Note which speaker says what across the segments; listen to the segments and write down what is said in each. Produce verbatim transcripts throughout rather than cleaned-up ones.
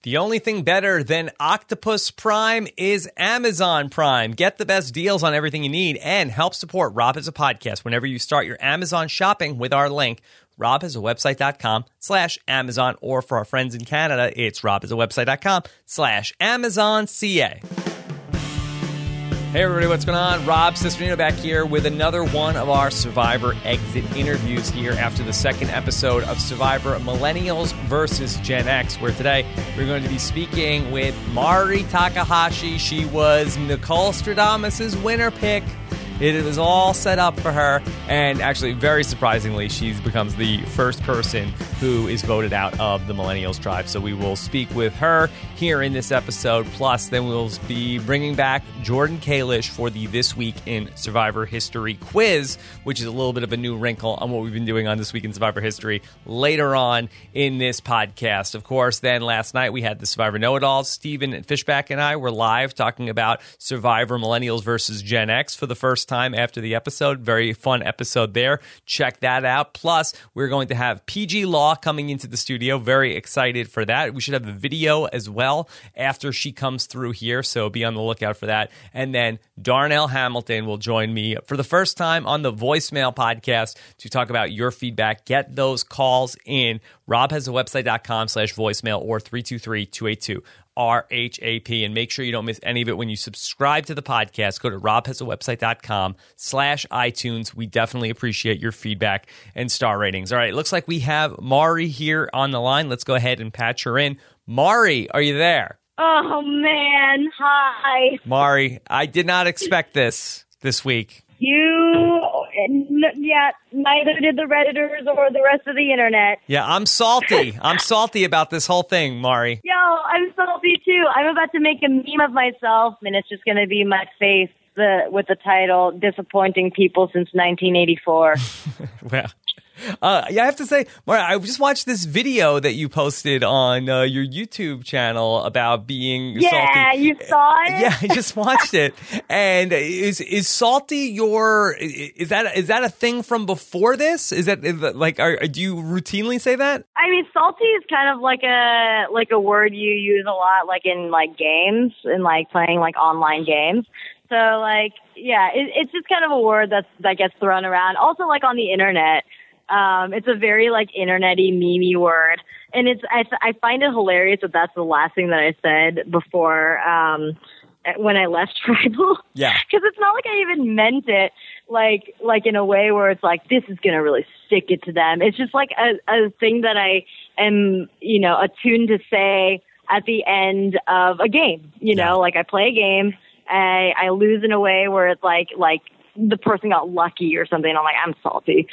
Speaker 1: The only thing better than Octopus Prime is Amazon Prime. Get the best deals on everything you need and help support Rob Has a Podcast whenever you start your Amazon shopping with our link, robhasawebsite.com slash Amazon, or for our friends in Canada, it's robhasawebsite.com slash Amazon CA. Hey everybody, what's going on? Rob Cesternino back here with another one of our Survivor exit interviews here after the second episode of Survivor Millennials versus Gen X, where today we're going to be speaking with Mari Takahashi. She was Nicole Stradamus's winner pick. It was all set up for her, and actually, very surprisingly, she becomes the first person who is voted out of the Millennials tribe. So we will speak with her here in this episode. Plus, then we'll be bringing back Jordan Kalish for the This Week in Survivor History quiz, which is a little bit of a new wrinkle on what we've been doing on This Week in Survivor History later on in this podcast. Of course, then last night we had the Survivor Know-It-Alls. Steven Fishback and I were live talking about Survivor Millennials versus Gen X for the first time after the episode. Very fun episode there. Check that out. Plus, we're going to have P G Law coming into the studio. Very excited for that. We should have the video as well after she comes through here, so be on the lookout for that. And then Darnell Hamilton will join me for the first time on the voicemail podcast to talk about your feedback. Get those calls in. robhasawebsite.com slash voicemail or three two three, two eight two R H A P, and make sure you don't miss any of it when you subscribe to the podcast. Go to robhasawebsite.com slash iTunes. We definitely appreciate your feedback and star ratings. All right, it looks like we have Mari here on the line. Let's go ahead and patch her in. Mari, are you there?
Speaker 2: Oh, man. Hi.
Speaker 1: Mari, I did not expect this this week.
Speaker 2: You, yeah, neither did the Redditors or the rest of the internet.
Speaker 1: Yeah, I'm salty. I'm salty about this whole thing, Mari.
Speaker 2: Yo, I'm salty too. I'm about to make a meme of myself, and it's just going to be my face the, with the title, Disappointing People Since nineteen eighty-four.
Speaker 1: Well, uh, yeah, I have to say, Mari, I just watched this video that you posted on uh, your YouTube channel about being
Speaker 2: yeah,
Speaker 1: salty.
Speaker 2: Yeah, you saw it?
Speaker 1: Yeah, I just watched it. And is is salty your is that is that a thing from before this? Is that is that, like are, do you routinely say that?
Speaker 2: I mean, salty is kind of like a like a word you use a lot, like in like games and like playing like online games. So like, yeah, it, it's just kind of a word that's that gets thrown around. Also, like on the internet. Um, it's a very like internety, memey word, and it's I, I find it hilarious that that's the last thing that I said before um, when I left Tribal.
Speaker 1: Yeah,
Speaker 2: because it's not like I even meant it like like in a way where it's like this is gonna really stick it to them. It's just like a, a thing that I am you know attuned to say at the end of a game. You know, yeah. Like I play a game, I I lose in a way where it's like like. the person got lucky or something. I'm like, I'm salty.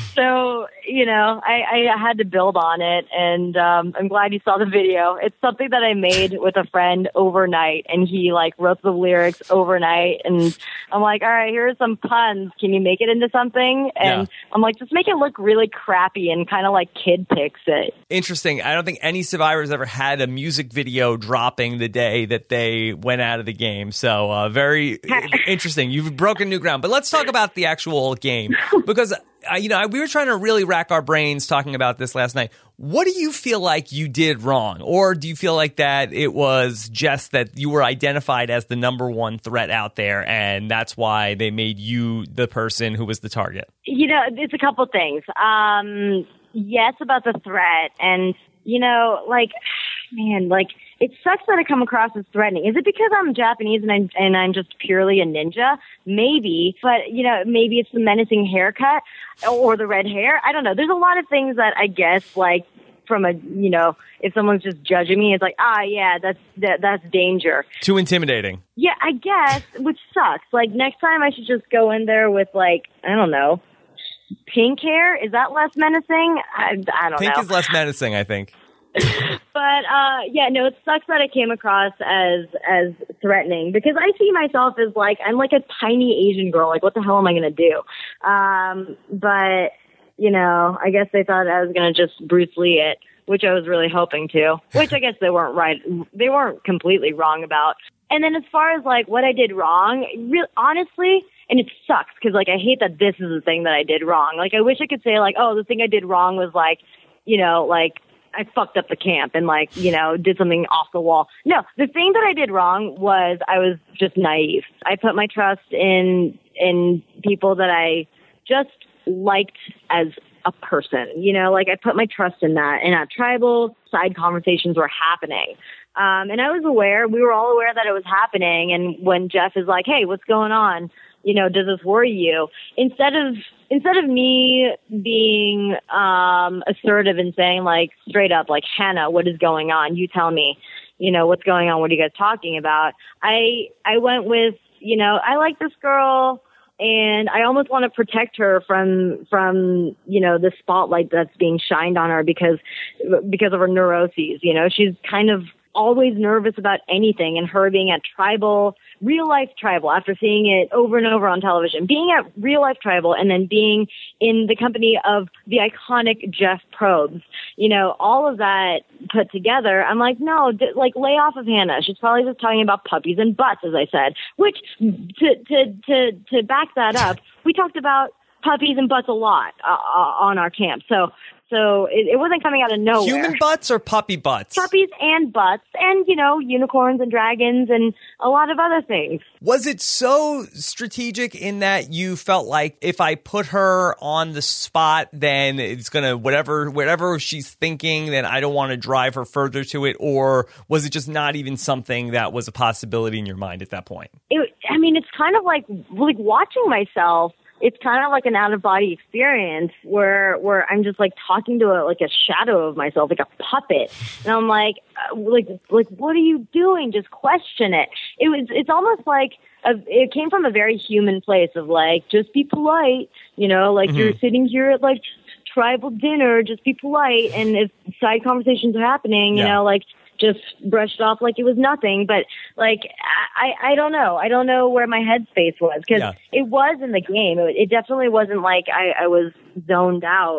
Speaker 2: So, you know, I, I had to build on it, and um, I'm glad you saw the video. It's something that I made with a friend overnight, and he, like, wrote the lyrics overnight, and I'm like, all right, here are some puns. Can you make it into something? And yeah. I'm like, just make it look really crappy and kind of like kid picks it.
Speaker 1: Interesting. I don't think any survivors ever had a music video dropping the day that they went out of the game. So uh, very interesting. You've broken new ground. But let's talk about the actual game, because uh, you know we were trying to really rack our brains talking about this last night. What do you feel like you did wrong, or do you feel like that it was just that you were identified as the number one threat out there, and that's why they made you the person who was the target?
Speaker 2: You know, it's a couple things. Um, yes, about the threat, and you know, like, man, like. It sucks that I come across as threatening. Is it because I'm Japanese and I'm, and I'm just purely a ninja? Maybe. But, you know, maybe it's the menacing haircut or the red hair. I don't know. There's a lot of things that I guess, like, from a, you know, if someone's just judging me, it's like, ah, yeah, that's that, that's danger.
Speaker 1: Too intimidating.
Speaker 2: Yeah, I guess, which sucks. Like, next time I should just go in there with, like, I don't know, pink hair? Is that less menacing? I, I don't
Speaker 1: pink
Speaker 2: know.
Speaker 1: Pink is less menacing, I think.
Speaker 2: But, uh, yeah, no, it sucks that I came across as, as threatening, because I see myself as like, I'm like a tiny Asian girl. Like, what the hell am I going to do? Um, but, you know, I guess they thought I was going to just Bruce Lee it, which I was really hoping to, which I guess they weren't right. They weren't completely wrong about. And then as far as like what I did wrong, real honestly, and it sucks because like, I hate that this is the thing that I did wrong. Like, I wish I could say like, oh, the thing I did wrong was like, you know, like, I fucked up the camp and like, you know, did something off the wall. No, the thing that I did wrong was I was just naive. I put my trust in, in people that I just liked as a person, you know, like I put my trust in that, and uh, tribal side conversations were happening. Um, and I was aware, we were all aware that it was happening. And when Jeff is like, hey, what's going on? You know, does this worry you? Instead of, instead of me being, um, assertive and saying like straight up, like, Hannah, what is going on? You tell me, you know, what's going on? What are you guys talking about? I, I went with, you know, I like this girl and I almost want to protect her from, from, you know, the spotlight that's being shined on her because, because of her neuroses. You know, she's kind of always nervous about anything, and her being at tribal, real life tribal, after seeing it over and over on television, being at real life tribal and then being in the company of the iconic Jeff Probst, you know, all of that put together, I'm like, no, d- like lay off of Hannah. She's probably just talking about puppies and butts, as I said, which to, to, to, to back that up, we talked about puppies and butts a lot uh, on our camp. So, So it, it wasn't coming out of nowhere.
Speaker 1: Human butts or puppy butts?
Speaker 2: Puppies and butts and, you know, unicorns and dragons and a lot of other things.
Speaker 1: Was it so strategic in that you felt like if I put her on the spot, then it's going to, whatever, whatever she's thinking, then I don't want to drive her further to it? Or was it just not even something that was a possibility in your mind at that point?
Speaker 2: It, I mean, it's kind of like, like watching myself. It's kind of like an out-of-body experience where where I'm just like talking to a like a shadow of myself, like a puppet, and I'm like, uh, like, like, what are you doing? Just question it. It was. It's almost like a, it came from a very human place of like, just be polite, you know, like mm-hmm. you're sitting here at like tribal dinner, just be polite, and if side conversations are happening, you yeah. know, like. Just brushed off like it was nothing. But like, I, I don't know. I don't know where my headspace was because yeah. it was in the game. It, it definitely wasn't like I, I was zoned out.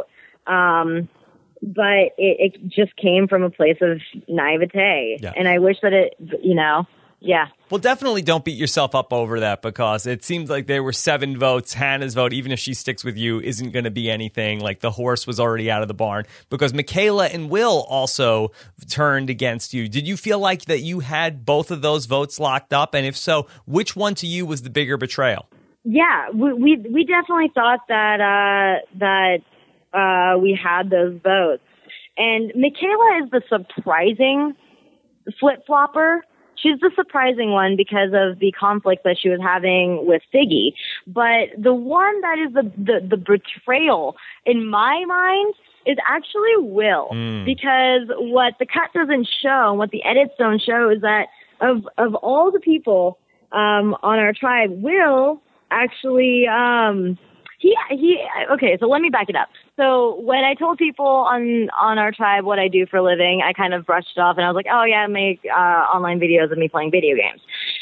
Speaker 2: Um, but it, it just came from a place of naivete. Yeah. And I wish that it, you know, yeah.
Speaker 1: Well, definitely don't beat yourself up over that because it seems like there were seven votes. Hannah's vote, even if she sticks with you, isn't going to be anything. Like the horse was already out of the barn because Michaela and Will also turned against you. Did you feel like that you had both of those votes locked up? And if so, which one to you was the bigger betrayal?
Speaker 2: Yeah, we we, we definitely thought that uh, that uh, we had those votes. And Michaela is the surprising flip-flopper. She's the surprising one because of the conflict that she was having with Siggy. But the one that is the, the, the betrayal in my mind is actually Will. Mm. Because what the cut doesn't show, what the edits don't show is that of, of all the people um, on our tribe, Will actually... Um, He, he, okay, so let me back it up. So when I told people on, on our tribe what I do for a living, I kind of brushed it off and I was like, oh yeah, I make, uh, online videos of me playing video games.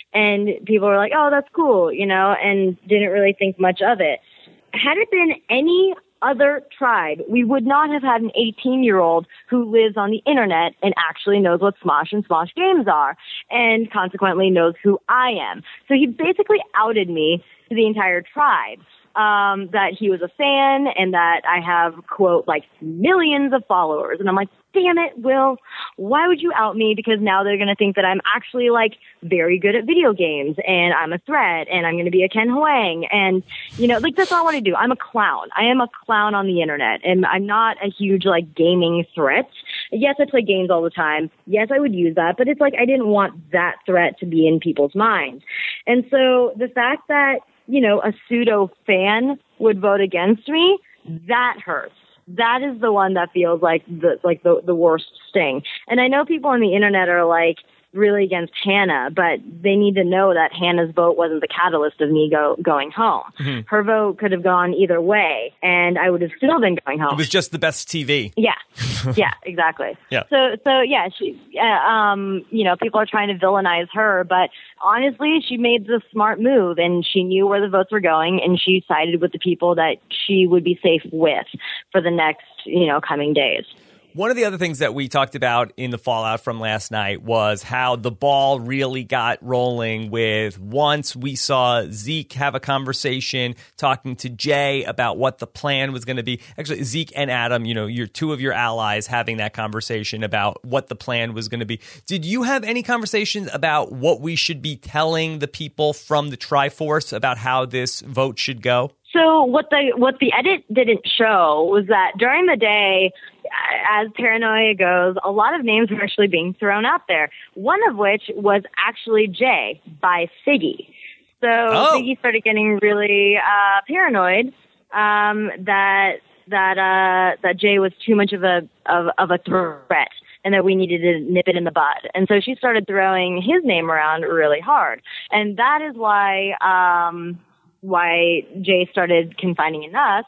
Speaker 2: And people were like, oh, that's cool, you know, and didn't really think much of it. Had it been any other tribe, we would not have had an eighteen year old who lives on the internet and actually knows what Smosh and Smosh games are and consequently knows who I am. So he basically outed me to the entire tribe. Um, that he was a fan and that I have, quote, like millions of followers. And I'm like, damn it, Will, why would you out me? Because now they're going to think that I'm actually like very good at video games and I'm a threat and I'm going to be a Ken Huang. And, you know, like that's not what I do. I'm a clown. I am a clown on the internet and I'm not a huge like gaming threat. Yes, I play games all the time. Yes, I would use that, but it's like I didn't want that threat to be in people's minds. And so the fact that, you know, a pseudo fan would vote against me, that hurts. That is the one that feels like the like the, the worst sting. And I know people on the internet are like really against Hannah, but they need to know that Hannah's vote wasn't the catalyst of me go, going home. Mm-hmm. Her vote could have gone either way, and I would have still been going home.
Speaker 1: It was just the best T V.
Speaker 2: Yeah, yeah, exactly.
Speaker 1: Yeah.
Speaker 2: So, so yeah, she, uh, um, you know, people are trying to villainize her, but honestly, she made the smart move, and she knew where the votes were going, and she sided with the people that she would be safe with for the next, you know, coming days.
Speaker 1: One of the other things that we talked about in the fallout from last night was how the ball really got rolling with once we saw Zeke have a conversation talking to Jay about what the plan was going to be. Actually, Zeke and Adam, you know, you're two of your allies having that conversation about what the plan was going to be. Did you have any conversations about what we should be telling the people from the Triforce about how this vote should go?
Speaker 2: So what the what the edit didn't show was that during the day, as paranoia goes, a lot of names were actually being thrown out there. One of which was actually Jay by Figgy. So oh. Figgy started getting really uh, paranoid um, that that uh, that Jay was too much of a of, of a threat, and that we needed to nip it in the bud. And so she started throwing his name around really hard, and that is why. Um, why Jay started confiding in us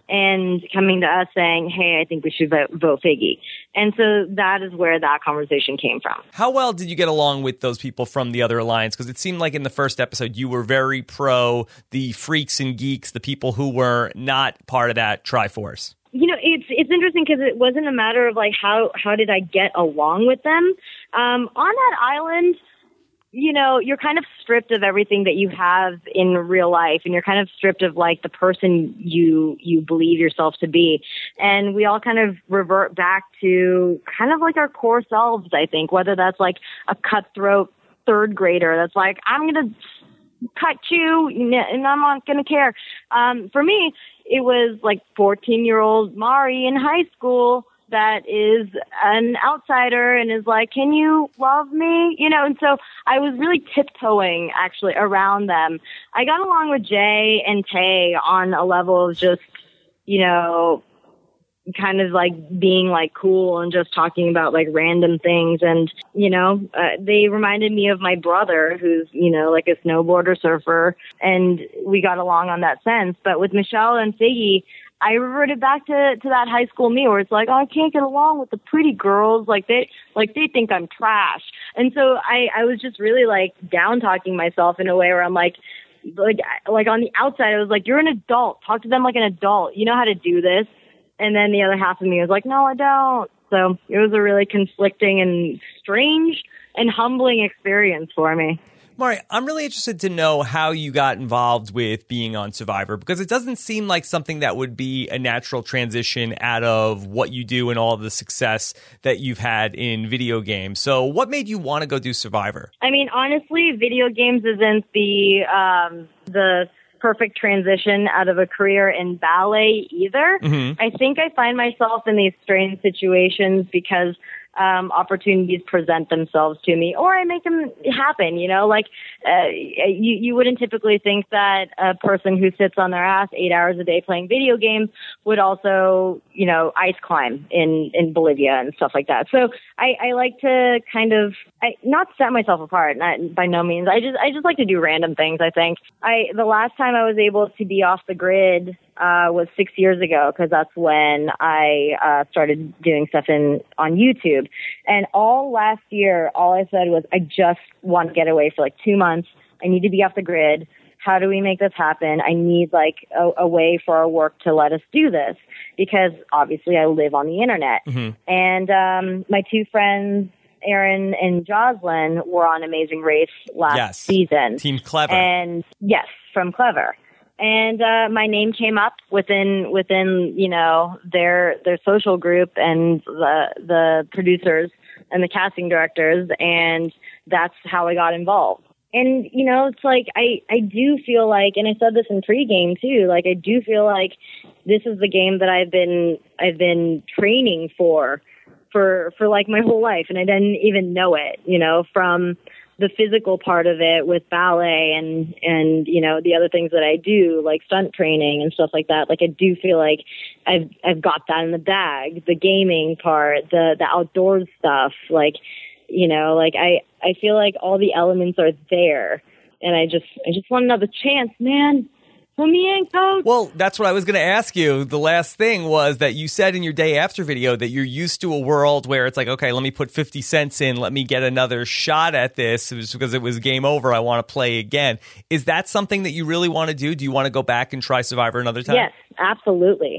Speaker 2: and coming to us saying, hey, I think we should vote, vote Figgy. And so that is where that conversation came from.
Speaker 1: How well did you get along with those people from the other alliance? Because it seemed like in the first episode, you were very pro the freaks and geeks, the people who were not part of that Triforce.
Speaker 2: You know, it's it's interesting because it wasn't a matter of like, how, how did I get along with them? Um, on that island, you know, you're kind of stripped of everything that you have in real life, and you're kind of stripped of like the person you you believe yourself to be. And we all kind of revert back to kind of like our core selves, I think, whether that's like a cutthroat third grader that's like, I'm going to cut you and I'm not going to care. Um, for me, it was like fourteen-year-old Mari in high school that is an outsider and is like, can you love me? You know, and so I was really tiptoeing actually around them. I got along with Jay and Tay on a level of just, you know, kind of like being like cool and just talking about like random things. And, you know, uh, they reminded me of my brother who's, you know, like a snowboarder surfer, and we got along on that sense. But with Michelle and Figgy, I reverted back to, to that high school me where it's like, oh, I can't get along with the pretty girls. Like they, like they think I'm trash. And so I, I was just really like down talking myself in a way where I'm like, like, like on the outside, I was like, you're an adult. Talk to them like an adult. You know how to do this. And then the other half of me was like, no, I don't. So it was a really conflicting and strange and humbling experience for me.
Speaker 1: Mari, I'm really interested to know how you got involved with being on Survivor, because it doesn't seem like something that would be a natural transition out of what you do and all of the success that you've had in video games. So what made you want to go do Survivor?
Speaker 2: I mean, honestly, video games isn't the um, the perfect transition out of a career in ballet either. Mm-hmm. I think I find myself in these strange situations because um, opportunities present themselves to me, or I make them happen. You know, like uh, you, you wouldn't typically think that a person who sits on their ass eight hours a day playing video games would also, you know, ice climb in, in Bolivia and stuff like that. So I, I like to kind of I, not set myself apart, not by no means. I just I just like to do random things. I think I the last time I was able to be off the grid Uh, was six years ago, because that's when I uh, started doing stuff in on YouTube. And all last year, all I said was, I just want to get away for like two months. I need to be off the grid. How do we make this happen? I need like a, a way for our work to let us do this, because obviously I live on the internet. Mm-hmm. And um, my two friends, Aaron and Jocelyn, were on Amazing Race last
Speaker 1: yes.
Speaker 2: season.
Speaker 1: Team Clever.
Speaker 2: And yes, from Clever. And uh, my name came up within within you know their their social group and the the producers and the casting directors, and that's how I got involved. And you know, it's like I I do feel like, and I said this in pregame too, like I do feel like this is the game that I've been I've been training for for for like my whole life, and I didn't even know it. You know, from the physical part of it with ballet and, and, you know, the other things that I do, like stunt training and stuff like that. Like, I do feel like I've, I've got that in the bag, the gaming part, the, the outdoors stuff. Like, you know, like I, I feel like all the elements are there, and I just, I just want another chance, man. Put me in, coach.
Speaker 1: Well, that's what I was going to ask you. The last thing was that you said in your day after video that you're used to a world where it's like, okay, let me put fifty cents in. Let me get another shot at this. It was because it was game over. I want to play again. Is that something that you really want to do? Do you want to go back and try Survivor another time?
Speaker 2: Yes, absolutely.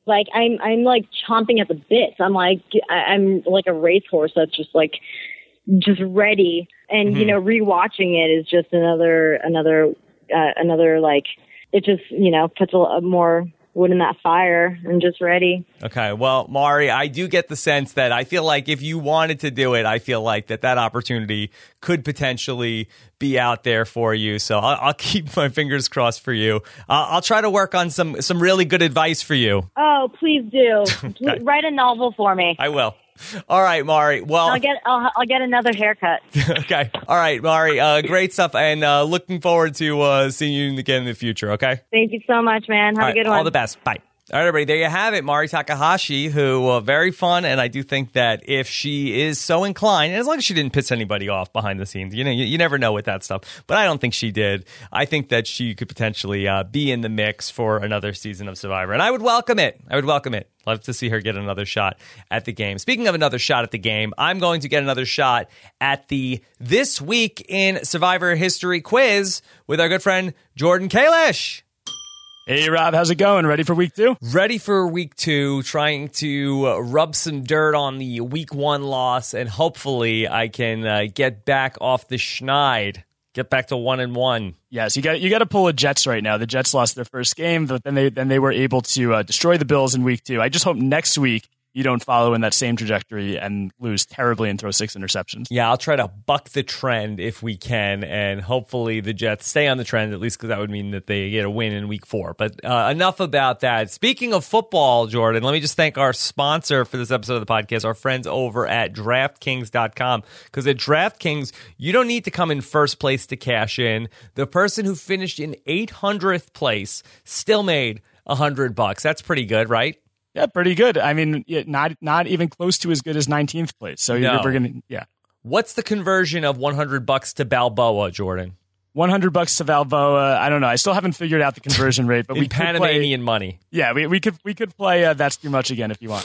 Speaker 2: like I'm I'm like chomping at the bits. I'm like I'm like a racehorse that's just like just ready. And mm-hmm. you know, rewatching it is just another another uh, another like it just you know puts a, a more wood in that fire. I'm just ready.
Speaker 1: Okay. Well, Mari, I do get the sense that I feel like if you wanted to do it, I feel like that that opportunity could potentially be out there for you. So I'll, I'll keep my fingers crossed for you. Uh, I'll try to work on some some really good advice for you.
Speaker 2: Oh, please do.
Speaker 1: Okay.
Speaker 2: Write a novel for me.
Speaker 1: I will. All right, Mari. Well,
Speaker 2: I'll get I'll, I'll get another haircut.
Speaker 1: Okay. All right, Mari. Uh, great stuff, and uh, looking forward to uh, seeing you again in the future. Okay.
Speaker 2: Thank you so much, man. Have
Speaker 1: all
Speaker 2: a good
Speaker 1: right,
Speaker 2: one.
Speaker 1: All the best. Bye. All right, everybody, there you have it. Mari Takahashi, who uh, very fun, and I do think that if she is so inclined, and as long as she didn't piss anybody off behind the scenes, you know, you, you never know with that stuff. But I don't think she did. I think that she could potentially uh, be in the mix for another season of Survivor, and I would welcome it. I would welcome it. Love to see her get another shot at the game. Speaking of another shot at the game, I'm going to get another shot at the This Week in Survivor History quiz with our good friend Jordan Kalish.
Speaker 3: Hey, Rob, how's it going? Ready for week two?
Speaker 1: Ready for week two, trying to uh, rub some dirt on the week one loss, and hopefully I can uh, get back off the schneid, get back to one and one.
Speaker 3: Yes, you got you got to pull a Jets right now. The Jets lost their first game, but then they then they were able to uh, destroy the Bills in week two. I just hope next week you don't follow in that same trajectory and lose terribly and throw six interceptions.
Speaker 1: Yeah, I'll try to buck the trend if we can, and hopefully the Jets stay on the trend, at least because that would mean that they get a win in week four. But uh, enough about that. Speaking of football, Jordan, let me just thank our sponsor for this episode of the podcast, our friends over at DraftKings dot com. Because at DraftKings, you don't need to come in first place to cash in. The person who finished in eight hundredth place still made one hundred bucks. That's pretty good, right?
Speaker 3: Yeah, pretty good. I mean, not not even close to as good as nineteenth place. So
Speaker 1: no.
Speaker 3: you're going to, yeah.
Speaker 1: What's the conversion of one hundred bucks to Balboa, Jordan?
Speaker 3: one hundred bucks to Balboa. I don't know. I still haven't figured out the conversion rate, but
Speaker 1: in
Speaker 3: we could
Speaker 1: Panamanian
Speaker 3: play,
Speaker 1: money.
Speaker 3: Yeah, we, we could we could play uh, That's Too Much again if you want.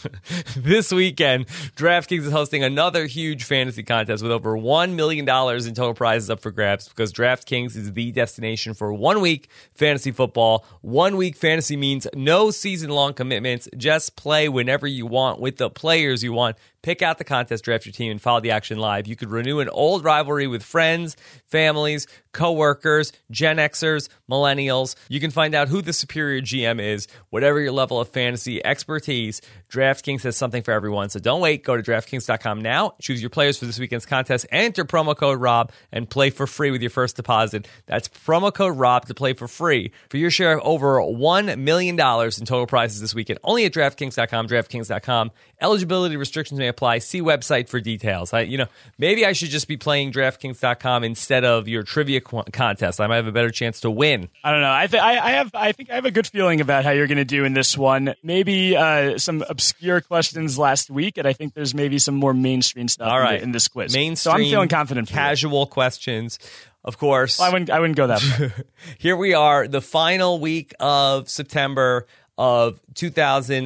Speaker 1: This weekend, DraftKings is hosting another huge fantasy contest with over one million dollars in total prizes up for grabs, because DraftKings is the destination for one week fantasy football. One week fantasy means no season-long commitments. Just play whenever you want with the players you want. Pick out the contest, draft your team, and follow the action live. You could renew an old rivalry with friends, families, coworkers, Gen Xers, millennials. You can find out who the superior G M is, whatever your level of fantasy expertise. DraftKings has something for everyone. So don't wait. Go to DraftKings dot com now. Choose your players for this weekend's contest. Enter promo code Rob and play for free with your first deposit. That's promo code Rob to play for free for your share of over one million dollars in total prizes this weekend. Only at DraftKings dot com, DraftKings dot com. Eligibility restrictions may apply. See website for details. I, you know, maybe I should just be playing DraftKings dot com instead of your trivia qu- contest. I might have a better chance to win.
Speaker 3: I don't know. I, th- I, I have. I think I have a good feeling about how you're going to do in this one. Maybe uh, some obscure questions last week, and I think there's maybe some more mainstream stuff
Speaker 1: All right.
Speaker 3: in, the, in this quiz.
Speaker 1: Mainstream,
Speaker 3: so I'm feeling confident. For
Speaker 1: casual you. questions, of course.
Speaker 3: Well, I wouldn't. I wouldn't go that far.
Speaker 1: Here we are, the final week of September of two thousand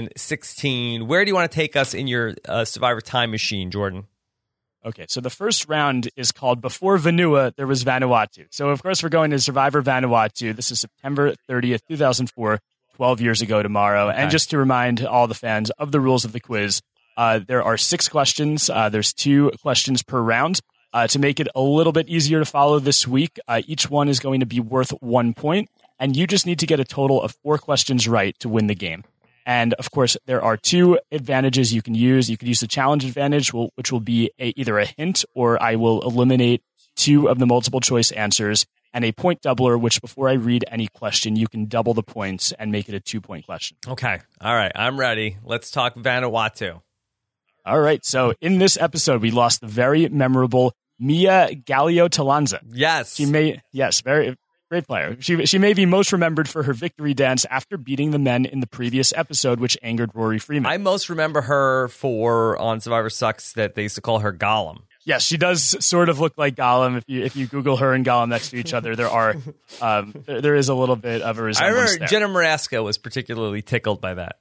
Speaker 1: sixteen. Where do you want to take us in your uh, Survivor time machine, Jordan?
Speaker 3: Okay, so the first round is called Before Vanua, There Was Vanuatu. So, of course, we're going to Survivor Vanuatu. This is September thirtieth, two thousand four, twelve years ago tomorrow. Okay. And just to remind all the fans of the rules of the quiz, uh, there are six questions. Uh, there's two questions per round. Uh, to make it a little bit easier to follow this week, uh, each one is going to be worth one point. And you just need to get a total of four questions right to win the game. And, of course, there are two advantages you can use. You can use the challenge advantage, which will be a, either a hint or I will eliminate two of the multiple choice answers, and a point doubler, which before I read any question, you can double the points and make it a two-point question.
Speaker 1: Okay. All right. I'm ready. Let's talk Vanuatu.
Speaker 3: All right. So in this episode, we lost the very memorable Mia Gallo-Talanza.
Speaker 1: Yes.
Speaker 3: She may, yes, very... Great player. She she may be most remembered for her victory dance after beating the men in the previous episode, which angered Rory Freeman.
Speaker 1: I most remember her for, on Survivor Sucks, that they used to call her Gollum.
Speaker 3: Yes, she does sort of look like Gollum. If you if you Google her and Gollum next to each other, there are um, there, there is a little bit of a resemblance.
Speaker 1: I remember
Speaker 3: there.
Speaker 1: Jenna Marasco was particularly tickled by that.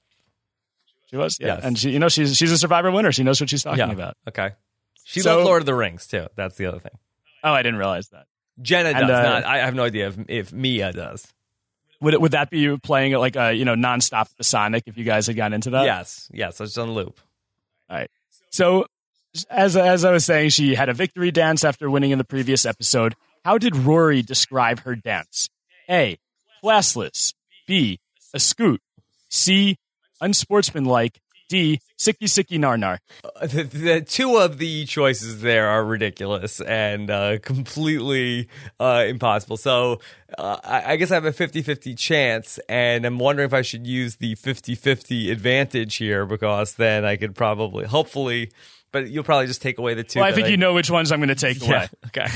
Speaker 3: She was, yeah,
Speaker 1: yes.
Speaker 3: And she, you know, she's she's a Survivor winner. She knows what she's talking
Speaker 1: yeah.
Speaker 3: about.
Speaker 1: Okay, she
Speaker 3: so,
Speaker 1: loved Lord of the Rings too. That's the other thing.
Speaker 3: Oh, I didn't realize that.
Speaker 1: Jenna
Speaker 3: and,
Speaker 1: does
Speaker 3: uh,
Speaker 1: not. I have no idea if, if Mia does.
Speaker 3: Would it, would that be playing it like a, you know, nonstop at the Sonic if you guys had gotten into that?
Speaker 1: Yes. Yes. It's on loop.
Speaker 3: All right. So as, as I was saying, she had a victory dance after winning in the previous episode. How did Rory describe her dance? A, classless. B, a scoot. C, unsportsmanlike. D, sicky sicky nar nar.
Speaker 1: Uh, the, the two of the choices there are ridiculous and uh, completely uh, impossible. So uh, I, I guess I have a fifty-fifty chance, and I'm wondering if I should use the fifty-fifty advantage here, because then I could probably, hopefully, but you'll probably just take away the two.
Speaker 3: Well, I think I, you know which ones I'm going to take
Speaker 1: yeah,
Speaker 3: away.
Speaker 1: Okay.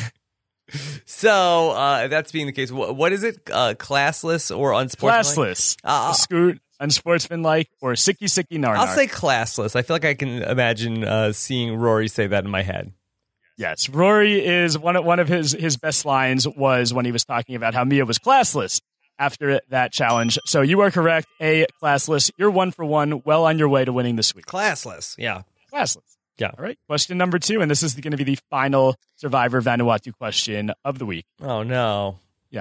Speaker 1: So uh, that's being the case. What, what is it? Uh, classless or unsportsmanlike?
Speaker 3: Classless. Uh, a scoot. Unsportsmanlike, or sicky sicky nar nar?
Speaker 1: I'll say classless. I feel like I can imagine uh, seeing Rory say that in my head.
Speaker 3: Yes, Rory is one of one of his his best lines was when he was talking about how Mia was classless after that challenge. So you are correct. A, classless. You're one for one. Well on your way to winning this week.
Speaker 1: Classless. Yeah.
Speaker 3: Classless.
Speaker 1: Yeah.
Speaker 3: All right. Question number two, and this is going to be the final Survivor Vanuatu question of the week.
Speaker 1: Oh no.
Speaker 3: Yeah.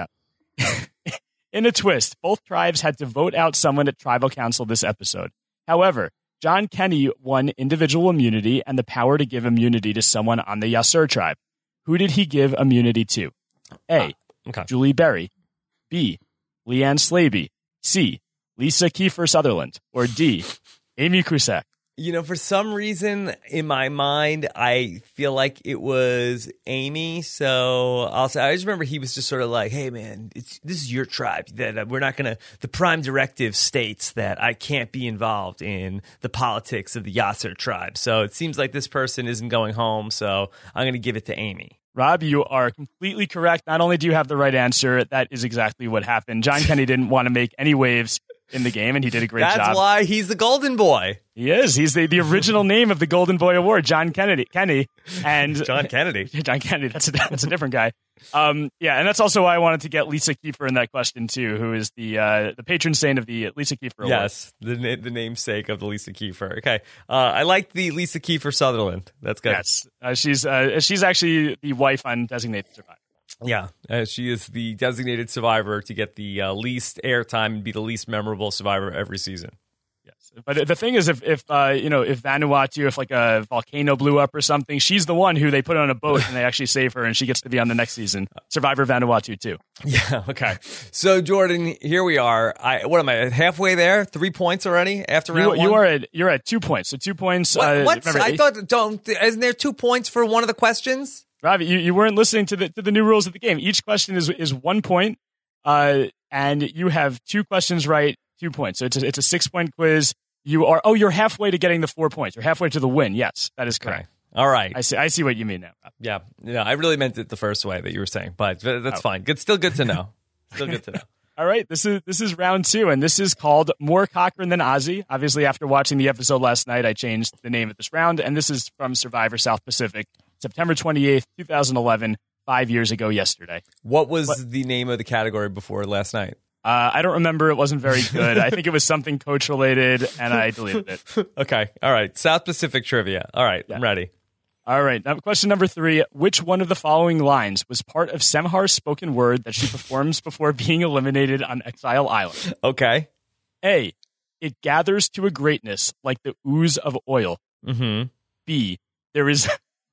Speaker 3: In a twist, both tribes had to vote out someone at tribal council this episode. However, John Kenny won individual immunity and the power to give immunity to someone on the Yasur tribe. Who did he give immunity to? A,
Speaker 1: ah, okay.
Speaker 3: Julie Berry. B, Leanne Slaby. C, Lisa Kiefer Sutherland. Or D, Amy Cusack.
Speaker 1: You know, for some reason in my mind, I feel like it was Amy. So I'll say, I just remember he was just sort of like, hey, man, it's, this is your tribe. That we're not going to, the prime directive states that I can't be involved in the politics of the Yasur tribe. So it seems like this person isn't going home. So I'm going to give it to Amy.
Speaker 3: Rob, you are completely correct. Not only do you have the right answer, that is exactly what happened. John Kenny didn't want to make any waves in the game, and he did a great
Speaker 1: That's
Speaker 3: job.
Speaker 1: That's why he's the Golden Boy.
Speaker 3: He is. He's the, the original name of the Golden Boy Award, John Kennedy. Kenny. And
Speaker 1: John Kennedy.
Speaker 3: John Kennedy. That's a, that's a different guy. Um, yeah, and that's also why I wanted to get Lisa Kiefer in that question, too, who is the uh, the patron saint of the Lisa Kiefer Award.
Speaker 1: Yes, the the namesake of the Lisa Kiefer. Okay. Uh, I like the Lisa Kiefer Sutherland. That's good.
Speaker 3: Yes. Uh, she's, uh, she's actually the wife on Designated Survivor.
Speaker 1: Yeah, uh, she is the designated survivor to get the uh, least airtime and be the least memorable survivor every season.
Speaker 3: Yes, but the thing is, if if uh, you know, if Vanuatu, if like a volcano blew up or something, she's the one who they put on a boat and they actually save her, and she gets to be on the next season, Survivor Vanuatu too.
Speaker 1: Yeah. Okay. So Jordan, here we are. I what am I halfway there? Three points already after round
Speaker 3: you,
Speaker 1: one.
Speaker 3: You are at you're at two points. So two points.
Speaker 1: What?
Speaker 3: Uh,
Speaker 1: What's,
Speaker 3: remember,
Speaker 1: I thought don't isn't there two points for one of the questions?
Speaker 3: Robbie, you, you weren't listening to the to the new rules of the game. Each question is is one point, uh, and you have two questions right, two points. So it's a, it's a six point quiz. You are oh, you're halfway to getting the four points. You're halfway to the win. Yes, that is correct.
Speaker 1: Okay. All right.
Speaker 3: I see. I see what you mean now, Rob.
Speaker 1: Yeah. Yeah. I really meant it the first way that you were saying, but that's
Speaker 3: oh.
Speaker 1: fine. Good. Still good to know. Still good to know.
Speaker 3: All right. This is this is round two, and this is called More Cochran Than Ozzy. Obviously, after watching the episode last night, I changed the name of this round, and this is from Survivor South Pacific. September twenty-eighth, twenty eleven, five years ago yesterday.
Speaker 1: What was
Speaker 3: what?
Speaker 1: the name of the category before last night?
Speaker 3: Uh, I don't remember. It wasn't very good. I think it was something coach-related, and I deleted it.
Speaker 1: Okay. All right. South Pacific trivia. All right. Yeah. I'm ready.
Speaker 3: All right. Now, question number three. Which one of the following lines was part of Semhar's spoken word that she performs before being eliminated on Exile Island?
Speaker 1: Okay.
Speaker 3: A, it gathers to a greatness like the ooze of oil.
Speaker 1: Mm-hmm.
Speaker 3: B, there is...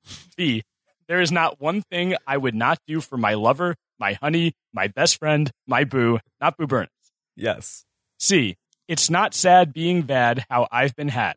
Speaker 3: B, there is not one thing I would not do for my lover, my honey, my best friend, my boo, not Boo Burness.
Speaker 1: Yes.
Speaker 3: C, it's not sad being bad how I've been had.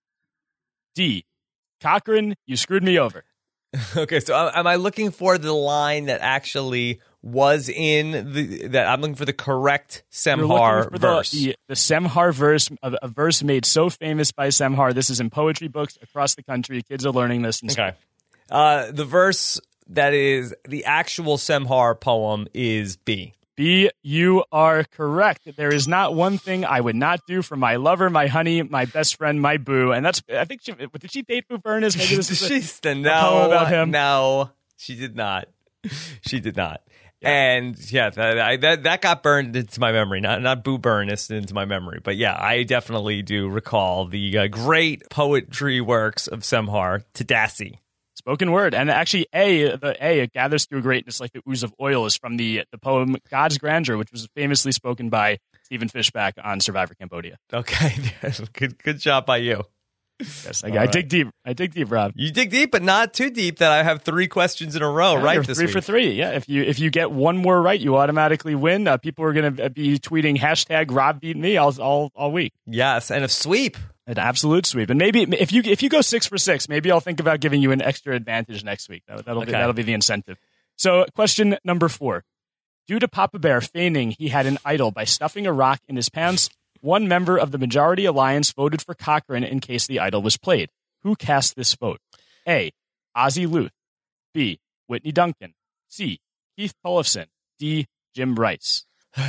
Speaker 3: D, Cochran, you screwed me over.
Speaker 1: Okay, so am I looking for the line that actually was in the, that I'm looking for the correct Semhar verse?
Speaker 3: The, the, the Semhar verse, a, a verse made so famous by Semhar. This is in poetry books across the country. Kids are learning this.
Speaker 1: Okay. Uh, the verse that is the actual Semhar poem is B.
Speaker 3: B, you are correct. There is not one thing I would not do for my lover, my honey, my best friend, my boo. And that's, I think, she, did she date Boo Burness? Maybe this is a,
Speaker 1: She's the,
Speaker 3: a
Speaker 1: no,
Speaker 3: poem about him.
Speaker 1: No, she did not. She did not.
Speaker 3: Yeah.
Speaker 1: And yeah, that, I, that that got burned into my memory. Not not Boo Burness into my memory, but yeah, I definitely do recall the uh, great poetry works of Semhar Tadassi.
Speaker 3: Spoken word. And actually, A, the A, it gathers to a greatness like the ooze of oil is from the, the poem God's Grandeur, which was famously spoken by Stephen Fishbach on Survivor Cambodia.
Speaker 1: Okay. good good job by you.
Speaker 3: Yes, I, I right. dig deep. I dig deep, Rob.
Speaker 1: You dig deep, but not too deep that I have three questions in a row
Speaker 3: yeah,
Speaker 1: right
Speaker 3: you're
Speaker 1: this
Speaker 3: three
Speaker 1: week.
Speaker 3: for three. Yeah, if you if you get one more right, you automatically win. Uh, people are going to be tweeting hashtag Rob beat me all, all, all week.
Speaker 1: Yes, and a sweep.
Speaker 3: An absolute sweep. And maybe if you if you go six for six, maybe I'll think about giving you an extra advantage next week. That, that'll, okay. be, that'll be the incentive. So question number four. Due to Papa Bear feigning he had an idol by stuffing a rock in his pants, one member of the Majority Alliance voted for Cochran in case the idol was played. Who cast this vote? A. Ozzie Luth. B. Whitney Duncan. C. Keith Tollefson. D. Jim Rice.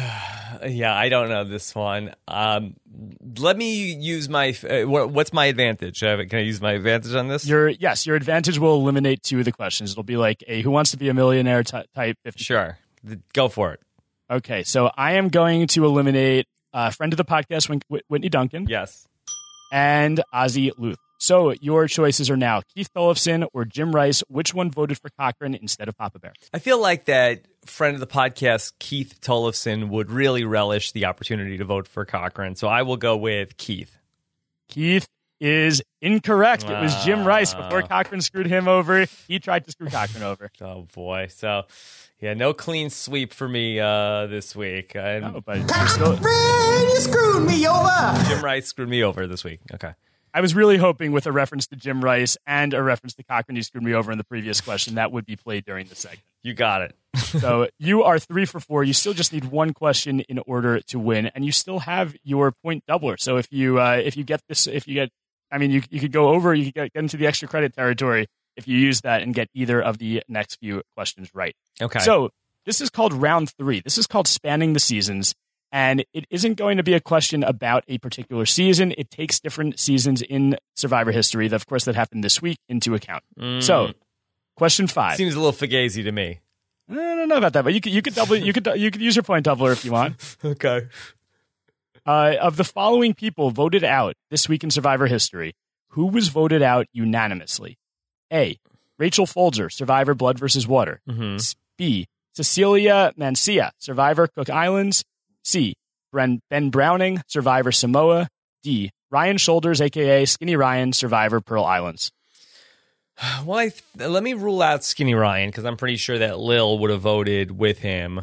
Speaker 1: Yeah, I don't know this one. Um, let me use my. Uh, what's my advantage? Can I use my advantage on this?
Speaker 3: Your yes, your advantage will eliminate two of the questions. It'll be like a Who Wants to Be a Millionaire t- type.
Speaker 1: Sure, go for it.
Speaker 3: Okay, so I am going to eliminate a uh, friend of the podcast, Whitney Duncan.
Speaker 1: Yes,
Speaker 3: and Ozzie Luth. So your choices are now Keith Tollefson or Jim Rice. Which one voted for Cochran instead of Papa Bear?
Speaker 1: I feel like that friend of the podcast, Keith Tollefson, would really relish the opportunity to vote for Cochran. So I will go with Keith.
Speaker 3: Keith is incorrect. It was Jim Rice. Before Cochran screwed him over, he tried to screw Cochran over.
Speaker 1: Oh, boy. So, yeah, no clean sweep for me uh, this week.
Speaker 3: No, but
Speaker 4: Cochran, you screwed me over.
Speaker 1: Jim Rice screwed me over this week. Okay.
Speaker 3: I was really hoping with a reference to Jim Rice and a reference to Cochran, you screwed me over in the previous question, that would be played during the segment.
Speaker 1: You got it.
Speaker 3: So you are three for four. You still just need one question in order to win, and you still have your point doubler. So if you uh, if you get this, if you get, I mean, you you could go over, you could get, get into the extra credit territory if you use that and get either of the next few questions right.
Speaker 1: Okay.
Speaker 3: So this is called round three. This is called spanning the seasons. And it isn't going to be a question about a particular season. It takes different seasons in Survivor history, that, of course, that happened this week into account.
Speaker 1: Mm.
Speaker 3: So, question five.
Speaker 1: Seems a little fugazi to me.
Speaker 3: I don't know about that, but you could you could double you could you could use your point doubler if you want.
Speaker 1: Okay.
Speaker 3: Uh, of the following people voted out this week in Survivor history, who was voted out unanimously? A. Rachel Folger, Survivor Blood versus Water.
Speaker 1: Mm-hmm.
Speaker 3: B. Cecilia Mancia, Survivor Cook Islands. C. Ben Browning, Survivor Samoa. D. Ryan Shoulders, a k a. Skinny Ryan, Survivor Pearl Islands.
Speaker 1: Well, I th- let me rule out Skinny Ryan because I'm pretty sure that Lil would have voted with him.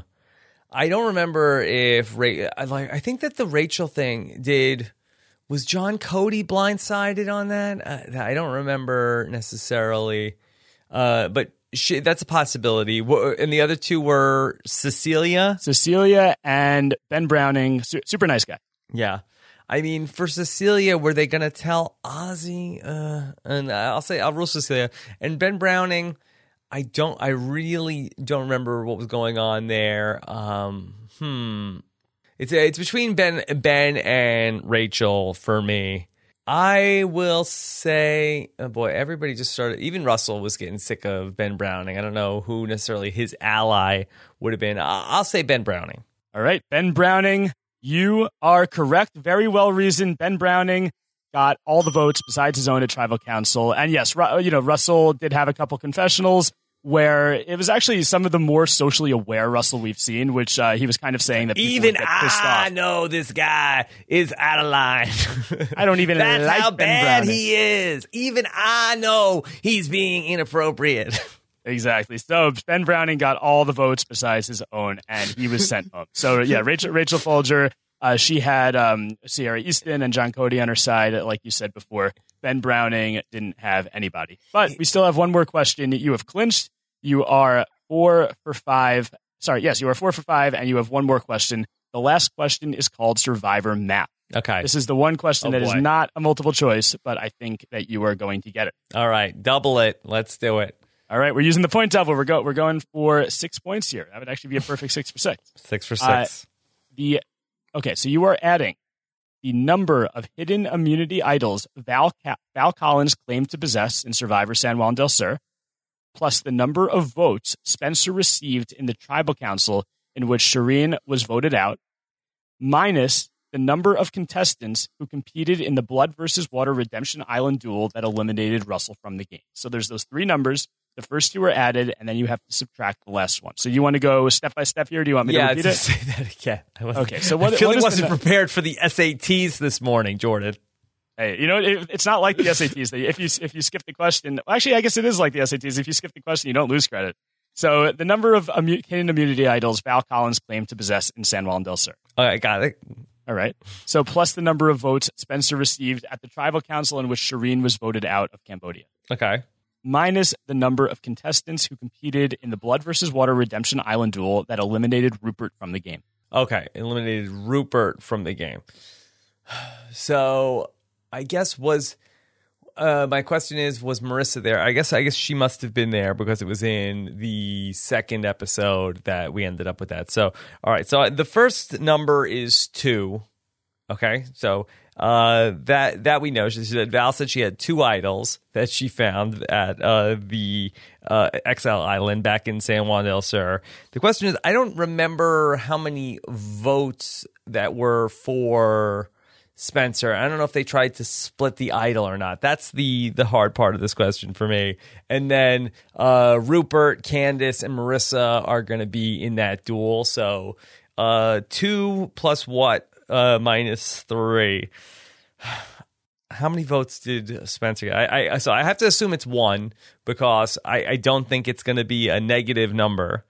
Speaker 1: I don't remember if Ra- I like. I think that the Rachel thing did. Was John Cody blindsided on that? I, I don't remember necessarily, uh, but. She, that's a possibility. And the other two were Cecilia?
Speaker 3: Cecilia and Ben Browning. Su- super nice guy.
Speaker 1: Yeah. I mean, for Cecilia, were they going to tell Ozzie? Uh, and I'll say, I'll rule Cecilia. And Ben Browning, I don't, I really don't remember what was going on there. Um, hmm. It's, it's between Ben, Ben and Rachel for me. I will say, oh boy, everybody just started, even Russell was getting sick of Ben Browning. I don't know who necessarily his ally would have been. I'll say Ben Browning.
Speaker 3: All right, Ben Browning, you are correct. Very well reasoned. Ben Browning got all the votes besides his own at Tribal Council. And yes, you know, Russell did have a couple confessionals where it was actually some of the more socially aware Russell we've seen, which uh, he was kind of saying that people
Speaker 1: even
Speaker 3: would get pissed
Speaker 1: I
Speaker 3: off.
Speaker 1: know this guy is out of line.
Speaker 3: I don't even
Speaker 1: That's
Speaker 3: like
Speaker 1: how
Speaker 3: Ben
Speaker 1: bad
Speaker 3: Browning.
Speaker 1: he is. Even I know he's being inappropriate.
Speaker 3: Exactly. So Ben Browning got all the votes besides his own, and he was sent home. So yeah, Rachel Rachel Folger, uh, she had um, Sierra Easton and John Cody on her side, like you said before. Ben Browning didn't have anybody. But we still have one more question. You have clinched. You are four for five. Sorry, yes, you are four for five, and you have one more question. The last question is called Survivor Map.
Speaker 1: Okay.
Speaker 3: This is the one question
Speaker 1: Oh,
Speaker 3: that
Speaker 1: boy.
Speaker 3: is not a multiple choice, but I think that you are going to get it.
Speaker 1: All right, double it. Let's do it.
Speaker 3: All right, we're using the point double. We're go we're going for six points here. That would actually be a perfect six for six.
Speaker 1: Six for
Speaker 3: Uh,
Speaker 1: six.
Speaker 3: The okay, so you are adding the number of hidden immunity idols Val Ca- Val Collins claimed to possess in Survivor San Juan del Sur, plus the number of votes Spencer received in the Tribal Council in which Shireen was voted out, minus the number of contestants who competed in the Blood versus Water Redemption Island duel that eliminated Russell from the game. So there's those three numbers. The first two are added, and then you have to subtract the last one. So you want to go step by step here? Do you want me
Speaker 1: yeah,
Speaker 3: to repeat
Speaker 1: to
Speaker 3: it?
Speaker 1: say that again. I
Speaker 3: okay, so what,
Speaker 1: I really
Speaker 3: what is
Speaker 1: wasn't
Speaker 3: the,
Speaker 1: prepared for the S A Ts this morning, Jordan.
Speaker 3: Hey, you know, it, it's not like the S A Ts. If you if you skip the question, actually, I guess it is like the S A Ts. If you skip the question, you don't lose credit. So the number of immu- Canadian immunity idols Val Collins claimed to possess in San Juan del Sur.
Speaker 1: All right, got it.
Speaker 3: All right. So plus the number of votes Spencer received at the tribal council in which Shireen was voted out of Cambodia.
Speaker 1: Okay.
Speaker 3: Minus the number of contestants who competed in the Blood versus Water Redemption Island duel that eliminated Rupert from the game.
Speaker 1: Okay, eliminated Rupert from the game. So I guess was uh, my question is was Marissa there? I guess I guess she must have been there because it was in the second episode that we ended up with that. So all right, so the first number is two. Okay, so uh, that that we know. She said Val said she had two idols that she found at uh, the uh, Exile Island back in San Juan del Sur. The question is, I don't remember how many votes that were for Spencer. I don't know if they tried to split the idol or not. That's the the hard part of this question for me. And then uh, Rupert, Candace, and Marissa are going to be in that duel. So uh, two plus what? Uh, minus three. How many votes did Spencer get? I, I so I have to assume it's one because I, I don't think it's going to be a negative number.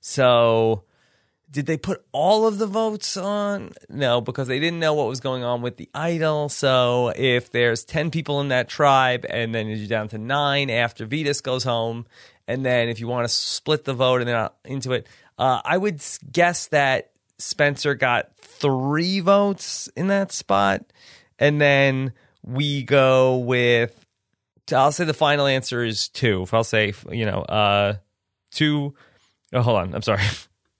Speaker 1: So did they put all of the votes on? No, because they didn't know what was going on with the idol. So if there's ten people in that tribe and then you're down to nine after Vetus goes home, and then if you want to split the vote and then into it, uh, I would guess that Spencer got three votes in that spot. And then we go with, I'll say the final answer is two. If I'll say, you know, uh, two. Oh, hold on. I'm sorry.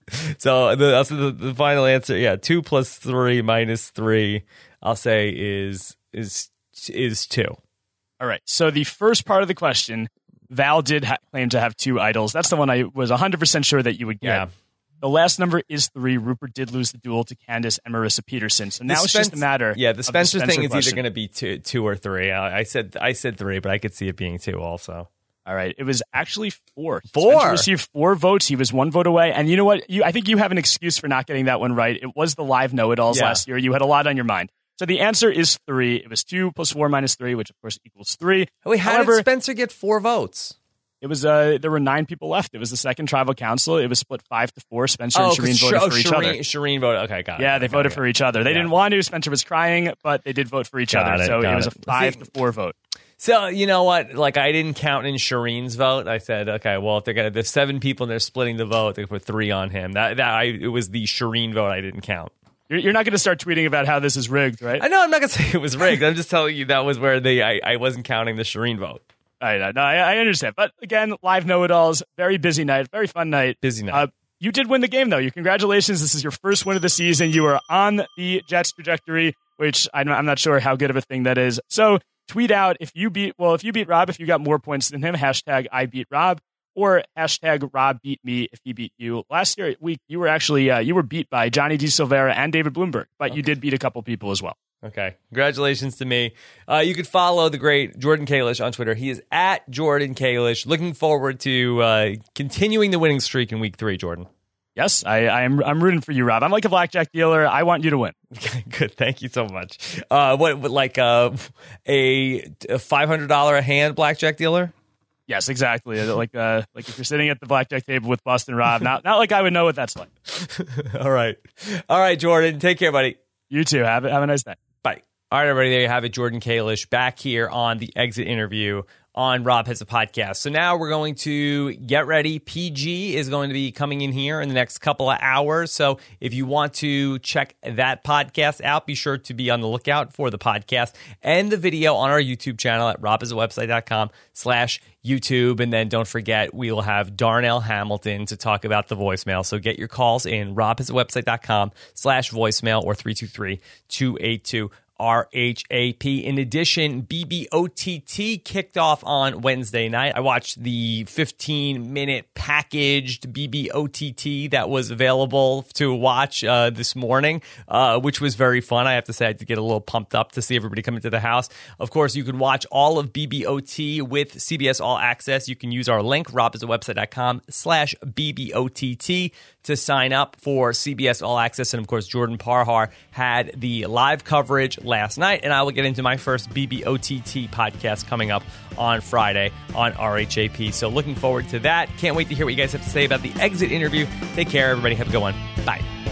Speaker 1: So the, I'll say the, the final answer. Yeah. Two plus three minus three, I'll say is, is, is two.
Speaker 3: All right. So the first part of the question, Val did ha- claim to have two idols. That's the one I was one hundred percent sure that you would get.
Speaker 1: Yeah.
Speaker 3: The last number is three. Rupert did lose the duel to Candace and Marissa Peterson. So now
Speaker 1: the
Speaker 3: it's
Speaker 1: Spence,
Speaker 3: just a matter.
Speaker 1: Yeah, the Spencer,
Speaker 3: the Spencer
Speaker 1: thing
Speaker 3: question.
Speaker 1: is either going to be two, two or three. I, I said I said three, but I could see it being two also.
Speaker 3: All right, it was actually four.
Speaker 1: Four.
Speaker 3: Spencer received four votes. He was one vote away. And you know what? You, I think you have an excuse for not getting that one right. It was the live know-it-alls
Speaker 1: yeah.
Speaker 3: last year. You had a lot on your mind. So the answer is three. It was two plus four minus three, which of course equals three.
Speaker 1: Wait, how
Speaker 3: However,
Speaker 1: did Spencer get four votes?
Speaker 3: It was uh, there were nine people left. It was the second tribal council. It was split five to four. Spencer
Speaker 1: oh,
Speaker 3: and Shireen voted
Speaker 1: oh,
Speaker 3: for each
Speaker 1: Shireen,
Speaker 3: other.
Speaker 1: Shireen voted. Okay, got it.
Speaker 3: Yeah, they
Speaker 1: okay,
Speaker 3: voted
Speaker 1: okay.
Speaker 3: for each other. They
Speaker 1: yeah.
Speaker 3: didn't want to. Spencer was crying, but they did vote for each
Speaker 1: got
Speaker 3: other.
Speaker 1: It,
Speaker 3: so it was
Speaker 1: it.
Speaker 3: a five
Speaker 1: See,
Speaker 3: to four vote.
Speaker 1: So you know what? Like I didn't count in Shireen's vote. I said, okay, well if they're gonna there's seven people and they're splitting the vote, they put three on him. That that I it was the Shireen vote I didn't count.
Speaker 3: You're, you're not going to start tweeting about how this is rigged, right?
Speaker 1: I know I'm not gonna say it was rigged. I'm just telling you that was where they I, I wasn't counting the Shireen vote.
Speaker 3: I know, no, I, I understand. But again, live know-it-alls, very busy night, very fun night.
Speaker 1: Busy night.
Speaker 3: Uh, you did win the game, though. You congratulations. This is your first win of the season. You are on the Jets trajectory, which I'm, I'm not sure how good of a thing that is. So tweet out if you beat, well, if you beat Rob, if you got more points than him, hashtag I beat Rob, or hashtag Rob beat me if he beat you. Last year week, you were actually, uh, you were beat by Johnny D. Silvera and David Bloomberg, but okay. You did beat a couple people as well.
Speaker 1: Okay. Congratulations to me. Uh, you could follow the great Jordan Kalish on Twitter. He is at Jordan Kalish. Looking forward to uh, continuing the winning streak in week three, Jordan.
Speaker 3: Yes, I, I am. I'm rooting for you, Rob. I'm like a blackjack dealer. I want you to win.
Speaker 1: Good. Thank you so much. Uh, what, what like uh, a, a five hundred dollars a hand blackjack dealer?
Speaker 3: Yes, exactly. Like uh, like if you're sitting at the blackjack table with Boston Rob, not not like I would know what that's like.
Speaker 1: All right. All right, Jordan. Take care, buddy.
Speaker 3: You too. Have, have a nice day.
Speaker 1: Bye. All right, everybody, there you have it. Jordan Kalish back here on the Exit Interview on Rob Has a Podcast. So now we're going to get ready. P G is going to be coming in here in the next couple of hours. So if you want to check that podcast out, be sure to be on the lookout for the podcast and the video on our YouTube channel at robhasawebsite.com slash YouTube. And then don't forget, we will have Darnell Hamilton to talk about the voicemail. So get your calls in robhasawebsite.com slash voicemail or three two three, two eight two, R H A P. In addition, B B O T T kicked off on Wednesday night. I watched the fifteen-minute packaged B B O T T that was available to watch uh, this morning, uh, which was very fun. I have to say I had to get a little pumped up to see everybody come into the house. Of course, you can watch all of B B O T with C B S All Access. You can use our link, rob is a website dot com slash B B O T T to sign up for C B S All Access. And of course, Jordan Parhar had the live coverage last night, and I will get into my first B B O T T podcast coming up on Friday on R H A P. So looking forward to that. Can't wait to hear what you guys have to say about the exit interview. Take care, everybody. Have a good one. Bye.